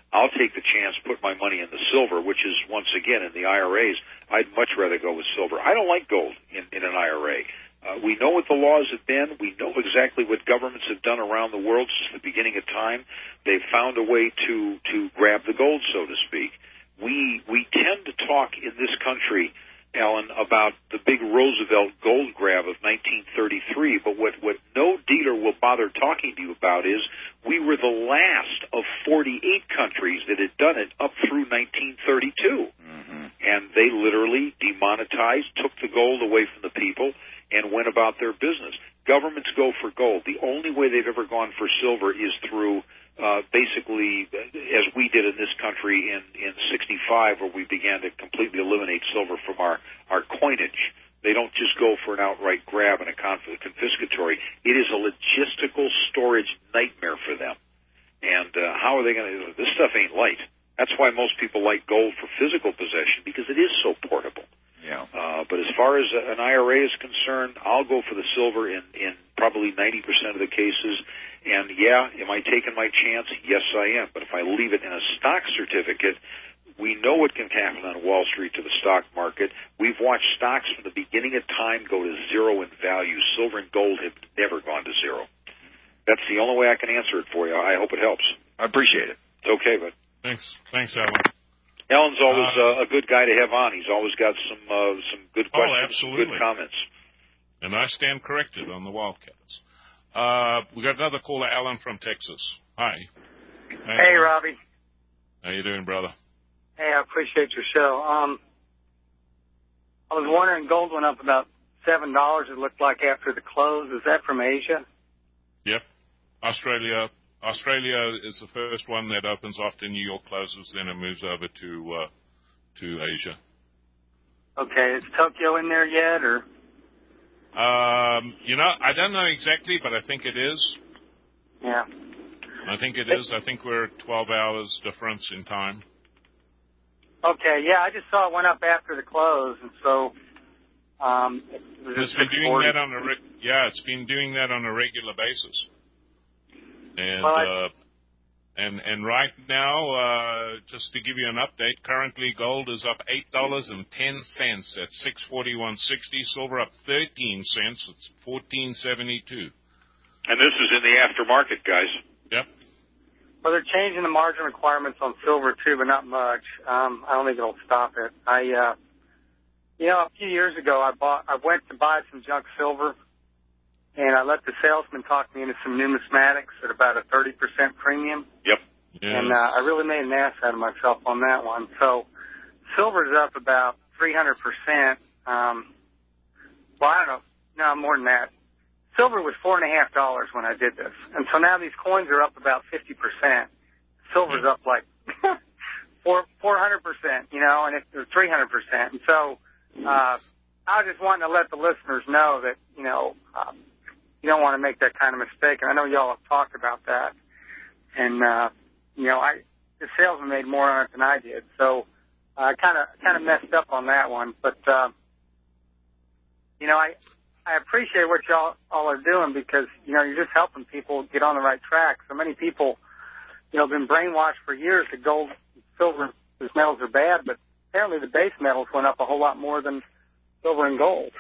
I'll take the chance, put my money in the silver, which is, once again, in the I R As. I'd much rather go with silver. I don't like gold in, in an I R A. Uh, we know what the laws have been. We know exactly what governments have done around the world since the beginning of time. They've found a way to, to grab the gold, so to speak. We, we tend to talk in this country, Alan, about the big Roosevelt gold grab of nineteen thirty-three, but what, what no dealer will bother talking to you about is we were the last of forty-eight countries that had done it up through nineteen thirty-two. Mm-hmm. And they literally demonetized, took the gold away from the people, and went about their business. Governments go for gold. The only way they've ever gone for silver is through uh, basically, as we did in this country in, in sixty-five, where we began to completely eliminate silver from our, our coinage. They don't just go for an outright grab and a confiscatory. It is a logistical storage nightmare for them. And uh, how are they going to... This stuff ain't light. That's why most people like gold for physical possession, because it is so portable. Yeah. Uh, but as far as an I R A is concerned, I'll go for the silver in, in probably ninety percent of the cases. And, yeah, am I taking my chance? Yes, I am. But if I leave it in a stock certificate, we know what can happen on Wall Street to the stock market. We've watched stocks from the beginning of time go to zero in value. Silver and gold have never gone to zero. That's the only way I can answer it for you. I hope it helps. I appreciate it. It's okay, but... Thanks. Thanks, Alan. Alan's always uh, uh, a good guy to have on. He's always got some uh, some good questions, oh, absolutely. some good comments. And I stand corrected on the Wildcats. Uh, we got another caller, Alan from Texas. Hi. Hi hey, Alan. Robbie. How you doing, brother? Hey, I appreciate your show. Um, I was wondering, gold went up about seven dollars, it looked like, after the close. Is that from Asia? Yep. Australia... Australia is the first one that opens after New York closes, then it moves over to uh, to Asia. Okay, is Tokyo in there yet, or? Um, you know, I don't know exactly, but I think it is. Yeah. I think it is. I think we're twelve hours difference in time. Okay, yeah, I just saw it went up after the close, and so um, it was it's been doing that on a re- yeah, it's been doing that on a regular basis. And well, I, uh, and and right now, uh, just to give you an update, currently gold is up eight dollars and ten cents at six forty one sixty. Silver up thirteen cents. It's fourteen seventy two. And this is in the aftermarket, guys. Yep. Well, they're changing the margin requirements on silver too, but not much. Um, I don't think it'll stop it. I, uh, you know, a few years ago, I bought, I went to buy some junk silver. And I let the salesman talk me into some numismatics at about a thirty percent premium. Yep. Yeah. And uh, I really made an ass out of myself on that one. So silver's up about three hundred percent. Um, well, I don't know. No, more than that. Silver was four and a half dollars when I did this. And so now these coins are up about fifty percent. Silver's up like four, four hundred percent, you know, and it's three hundred percent. And so uh, I was just wanting to let the listeners know that, you know, um, you don't want to make that kind of mistake. And I know y'all have talked about that. And, uh, you know, I, the salesman made more on it than I did. So I kind of, kind of messed up on that one. But, uh, you know, I, I appreciate what y'all all are doing because, you know, you're just helping people get on the right track. So many people, you know, have been brainwashed for years that gold, silver, these metals are bad, but apparently the base metals went up a whole lot more than silver and gold.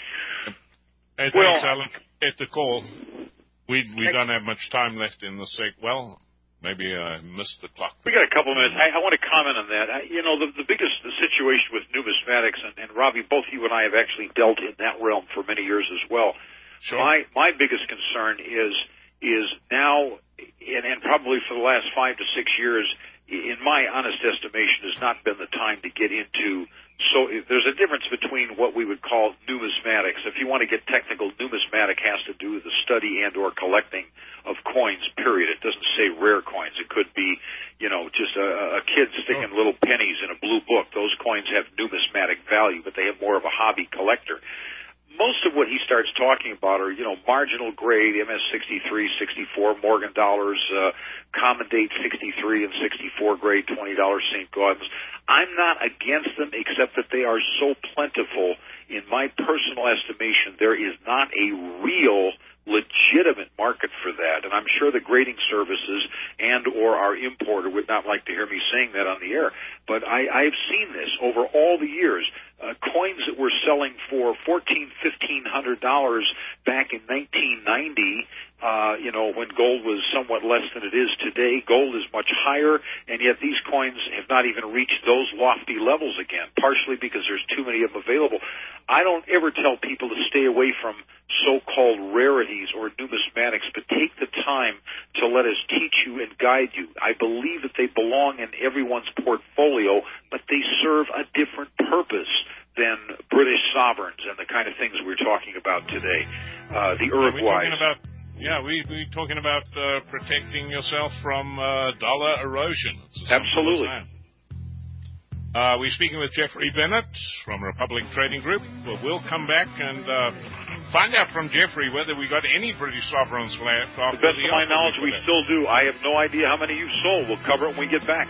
Hey, thanks, well, Alan. At the call, we we don't have much time left in the sec. Well, maybe I missed the clock. We got a couple of minutes. I, I want to comment on that. I, you know, the, the biggest the situation with numismatics, and, and Robbie, both you and I have actually dealt in that realm for many years as well. Sure. My my biggest concern is is now, and, and probably for the last five to six years, in my honest estimation, has not been the time to get into. So there's a difference between what we would call numismatics. If you want to get technical, numismatic has to do with the study and or collecting of coins, period. It doesn't say rare coins. It could be, you know, just a, a kid sticking oh. little pennies in a blue book. Those coins have numismatic value, but they have more of a hobby collector. Most of what he starts talking about are, you know, marginal grade, M S sixty-three, sixty-four, Morgan dollars, uh, common date sixty-three and sixty-four grade, twenty dollars Saint Gaudens. I'm not against them, except that they are so plentiful. In my personal estimation, there is not a real, legit legitimate market for that, and I'm sure the grading services and or our importer would not like to hear me saying that on the air, but I, I've seen this over all the years. Uh, coins that were selling for fourteen, fifteen hundred dollars back in nineteen ninety, uh, you know, when gold was somewhat less than it is today. Gold is much higher, and yet these coins have not even reached those lofty levels again, partially because there's too many of them available. I don't ever tell people to stay away from so-called rarities or numismatics, but take the time to let us teach you and guide you. I believe that they belong in everyone's portfolio, but they serve a different purpose than British sovereigns and the kind of things we're talking about today. Uh, the Uruguays. Yeah, we, we're talking about uh, protecting yourself from uh, dollar erosion. Absolutely. Uh, we're speaking with Jeffrey Bennett from Republic Trading Group. Well, we'll come back and uh, find out from Jeffrey whether we got any British sovereigns left. To the best of my knowledge, we still do. I have no idea how many you've sold. We'll cover it when we get back.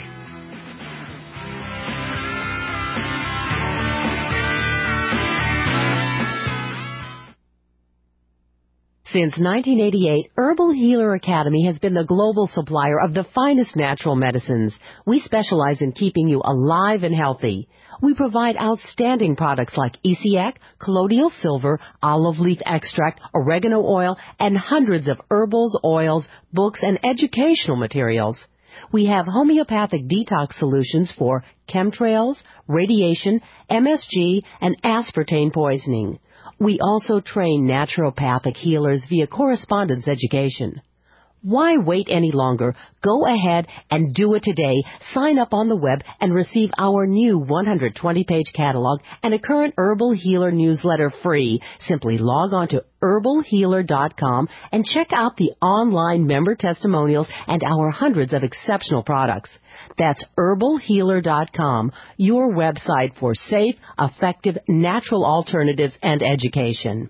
Since nineteen eighty-eight, Herbal Healer Academy has been the global supplier of the finest natural medicines. We specialize in keeping you alive and healthy. We provide outstanding products like Essiac, colloidal silver, olive leaf extract, oregano oil, and hundreds of herbals, oils, books, and educational materials. We have homeopathic detox solutions for chemtrails, radiation, M S G, and aspartame poisoning. We also train naturopathic healers via correspondence education. Why wait any longer? Go ahead and do it today. Sign up on the web and receive our new one hundred twenty page catalog and a current Herbal Healer newsletter free. Simply log on to herbal healer dot com and check out the online member testimonials and our hundreds of exceptional products. That's herbal healer dot com, your website for safe, effective, natural alternatives and education.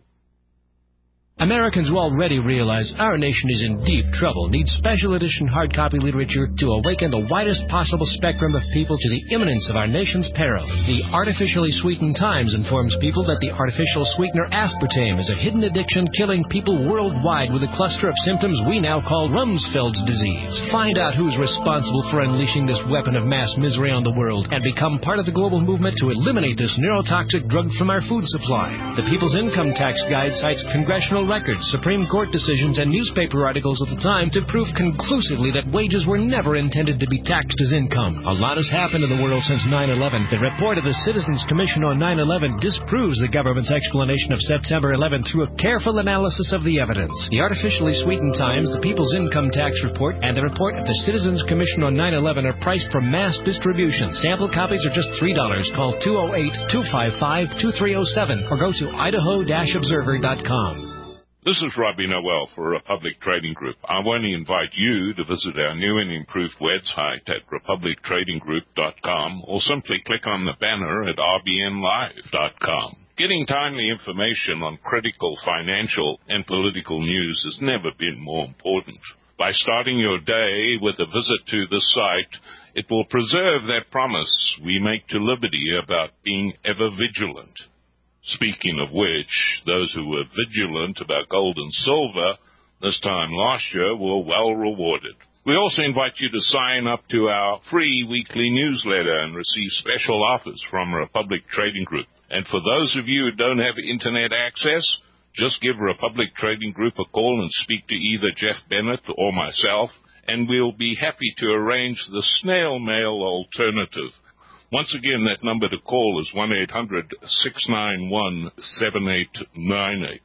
Americans will already realize our nation is in deep trouble, needs special edition hard copy literature to awaken the widest possible spectrum of people to the imminence of our nation's peril. The Artificially Sweetened Times informs people that the artificial sweetener aspartame is a hidden addiction killing people worldwide with a cluster of symptoms we now call Rumsfeld's disease. Find out who's responsible for unleashing this weapon of mass misery on the world and become part of the global movement to eliminate this neurotoxic drug from our food supply. The People's Income Tax Guide cites congressional records, Supreme Court decisions, and newspaper articles of the time to prove conclusively that wages were never intended to be taxed as income. A lot has happened in the world since nine eleven. The report of the Citizens Commission on nine eleven disproves the government's explanation of September eleventh through a careful analysis of the evidence. The Artificially Sweetened Times, the People's Income Tax Report, and the report of the Citizens Commission on nine eleven are priced for mass distribution. Sample copies are just three dollars. Call two oh eight, two five five, two three oh seven or go to idaho dash observer dot com. This is Robbie Noel for Republic Trading Group. I want to invite you to visit our new and improved website at republic trading group dot com or simply click on the banner at r b n live dot com. Getting timely information on critical financial and political news has never been more important. By starting your day with a visit to this site, it will preserve that promise we make to liberty about being ever vigilant. Speaking of which, those who were vigilant about gold and silver this time last year were well rewarded. We also invite you to sign up to our free weekly newsletter and receive special offers from Republic Trading Group. And for those of you who don't have internet access, just give Republic Trading Group a call and speak to either Jeff Bennett or myself, and we'll be happy to arrange the snail mail alternative. Once again, that number to call is one eight hundred, six nine one, seven eight nine eight.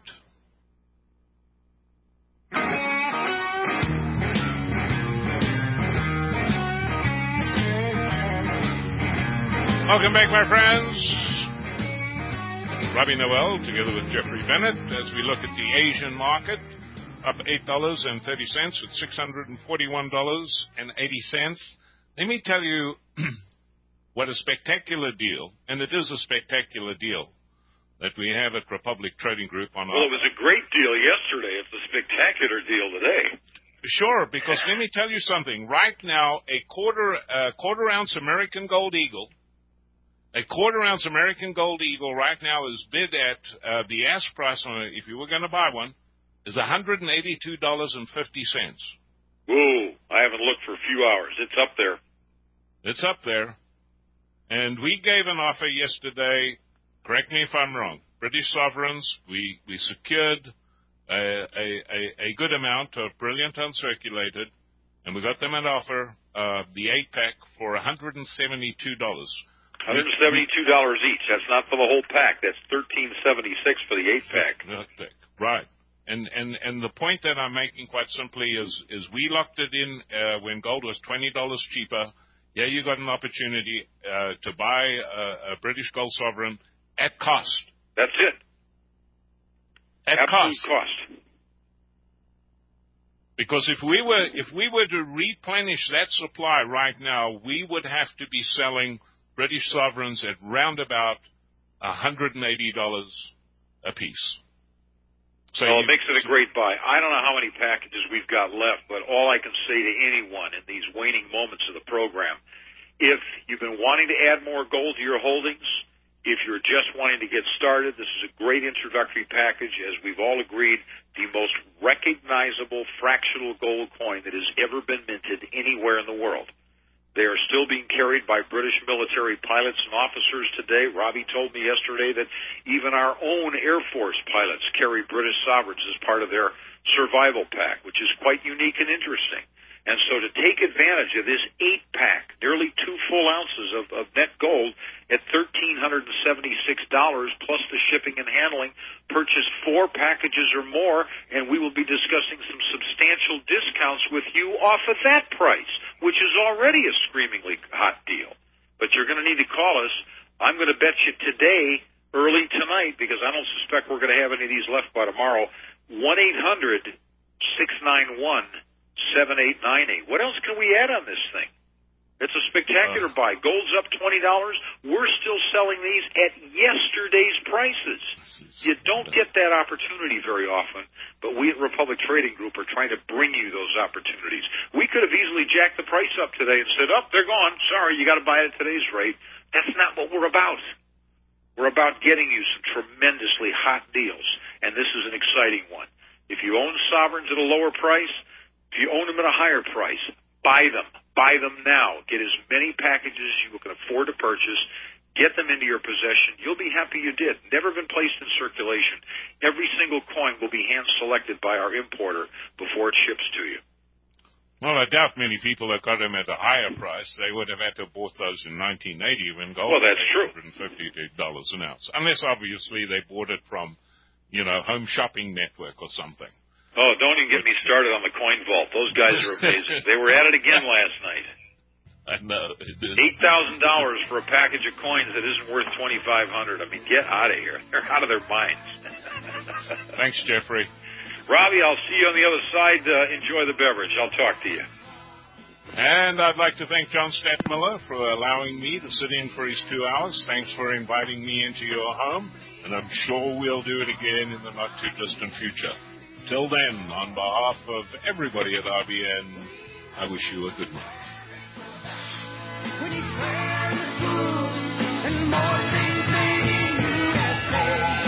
Welcome back, my friends. Robbie Noel, together with Jeffrey Bennett, as we look at the Asian market, up eight dollars and thirty cents at six hundred forty-one dollars and eighty cents. Let me tell you what a spectacular deal, and it is a spectacular deal, that we have at Republic Trading Group on Well, it was a great deal yesterday. It's a spectacular deal today. Sure, because let me tell you something. Right now, a quarter uh, quarter ounce American Gold Eagle, a quarter ounce American Gold Eagle right now is bid at uh, the ask price on it, if you were going to buy one, is one hundred eighty-two dollars and fifty cents. Whoa, I haven't looked for a few hours. It's up there. It's up there. And we gave an offer yesterday, correct me if I'm wrong, British sovereigns, we, we secured a, a, a, a good amount of Brilliant Uncirculated, and we got them an offer, uh, the eight-pack, for one hundred seventy-two dollars. one hundred seventy-two dollars each. That's not for the whole pack. That's thirteen seventy-six for the eight-pack. Right. And, and and the point that I'm making quite simply is is we locked it in uh, when gold was twenty dollars cheaper. Yeah, you got an opportunity uh, to buy a, a British gold sovereign at cost. That's it. At Absolute cost. cost. Because if we were if we were to replenish that supply right now, we would have to be selling British sovereigns at round about one hundred eighty dollars a piece. So well, it makes it a great buy. I don't know how many packages we've got left, but all I can say to anyone in these waning moments of the program, if you've been wanting to add more gold to your holdings, if you're just wanting to get started, this is a great introductory package. As we've all agreed, the most recognizable fractional gold coin that has ever been minted anywhere in the world. They are still being carried by British military pilots and officers today. Robbie told me yesterday that even our own Air Force pilots carry British sovereigns as part of their survival pack, which is quite unique and interesting. And so to take advantage of this eight-pack, nearly two full ounces of, of net gold at one thousand three hundred seventy-six dollars plus the shipping and handling, purchase four packages or more, and we will be discussing some substantial discounts with you off of that price, which is already a screamingly hot deal. But you're going to need to call us. I'm going to bet you today, early tonight, because I don't suspect we're going to have any of these left by tomorrow, one eight hundred six nine one seven eight nine eight. What else can we add on this thing? It's a spectacular uh, buy. Gold's up twenty dollars. We're still selling these at yesterday's prices. You don't get that opportunity very often, but we at Republic Trading Group are trying to bring you those opportunities. We could have easily jacked the price up today and said, oh, they're gone. Sorry, you got to buy it at today's rate. That's not what we're about. We're about getting you some tremendously hot deals, and this is an exciting one. If you own sovereigns at a lower price, if you own them at a higher price, buy them. Buy them now. Get as many packages as you can afford to purchase. Get them into your possession. You'll be happy you did. Never been placed in circulation. Every single coin will be hand-selected by our importer before it ships to you. Well, I doubt many people that got them at a higher price. They would have had to have bought those in nineteen eighty when gold well, that's was true. one hundred fifty dollars an ounce. Unless, obviously, they bought it from, you know, Home Shopping Network or something. Oh, don't even get me started on the coin vault. Those guys are amazing. They were at it again last night. I know. eight thousand dollars for a package of coins that isn't worth twenty-five hundred dollars. I mean, get out of here. They're out of their minds. Thanks, Jeffrey. Robbie, I'll see you on the other side. Uh, enjoy the beverage. I'll talk to you. And I'd like to thank John Stadtmiller for allowing me to sit in for his two hours. Thanks for inviting me into your home, and I'm sure we'll do it again in the not-too-distant future. Till then, on behalf of everybody at R B N, I wish you a good night. When you swear the food and more things than you have said,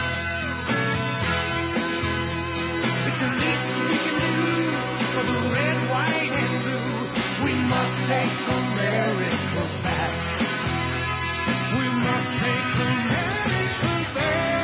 it's the least we can do for the red, white, and blue. We must take America back. We must take America back.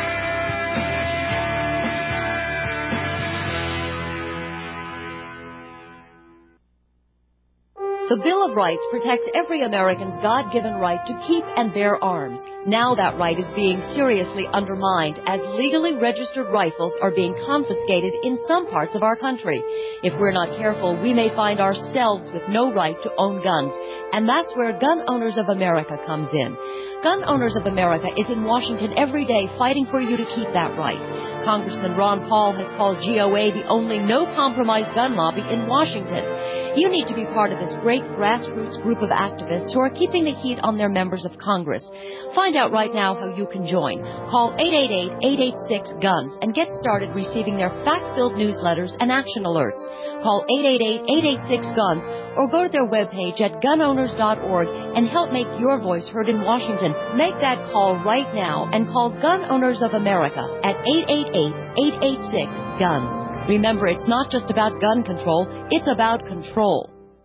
The Bill of Rights protects every American's God-given right to keep and bear arms. Now that right is being seriously undermined as legally registered rifles are being confiscated in some parts of our country. If we're not careful, we may find ourselves with no right to own guns. And that's where Gun Owners of America comes in. Gun Owners of America is in Washington every day fighting for you to keep that right. Congressman Ron Paul has called G O A the only no-compromise gun lobby in Washington. You need to be part of this great grassroots group of activists who are keeping the heat on their members of Congress. Find out right now how you can join. Call eight eight eight, eight eight six, GUNS and get started receiving their fact-filled newsletters and action alerts. Call eight eight eight, eight eight six, GUNS or go to their webpage at gun owners dot org and help make your voice heard in Washington. Make that call right now and call Gun Owners of America at eight eight eight, eight eight six, GUNS. Remember, it's not just about gun control, it's about control.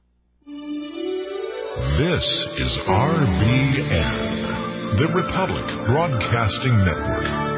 This is R B N, the Republic Broadcasting Network.